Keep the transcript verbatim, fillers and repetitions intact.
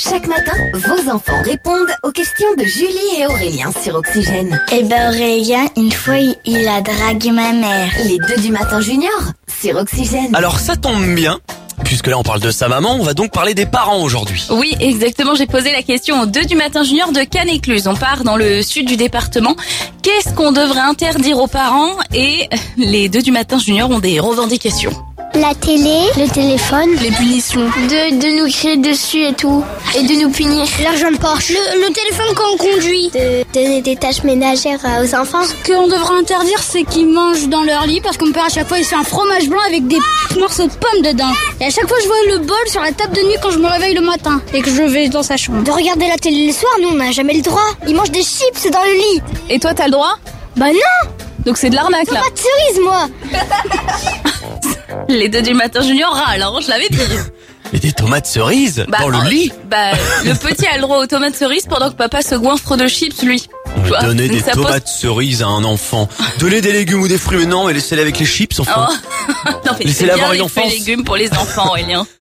Chaque matin, vos enfants répondent aux questions de Julie et Aurélien sur Oxygène. Eh ben Aurélien, une fois, il, il a dragué ma mère. Les deux du matin junior sur Oxygène. Alors ça tombe bien, puisque là on parle de sa maman, on va donc parler des parents aujourd'hui. Oui, exactement, j'ai posé la question aux deux du matin junior de Cannes-Écluse. On part dans le sud du département. Qu'est-ce qu'on devrait interdire aux parents? Et les deux du matin junior ont des revendications. La télé, le téléphone, Les punitions. de, de nous crier dessus et tout, et de nous punir. L'argent de poche, le, le téléphone quand on conduit. De donner des tâches ménagères aux enfants. Ce qu'on devrait interdire, c'est qu'ils mangent dans leur lit, parce que mon père à chaque fois il fait un fromage blanc avec des morceaux de pommes dedans. Et à chaque fois je vois le bol sur la table de nuit quand je me réveille le matin et que je vais dans sa chambre. De regarder la télé le soir, nous on n'a jamais le droit. Ils mangent des chips dans le lit. Et toi, t'as le droit? Bah non, Donc c'est de l'arnaque là. pas de cerise moi. Les deux du matin junior râlent, hein, je l'avais dit. Et des tomates cerises Bah, dans le oh, lit. Bah, le petit a le droit aux tomates cerises pendant que papa se goinfre de chips, lui. Tu vois, Donner donc des ça pose- tomates cerises à un enfant. Donner des légumes ou des fruits, mais non, mais laissez-les avec les chips, enfin. Oh. Non, mais Laissez-la c'est bien avoir une les fruits et enfance. légumes pour les enfants, Aurélien.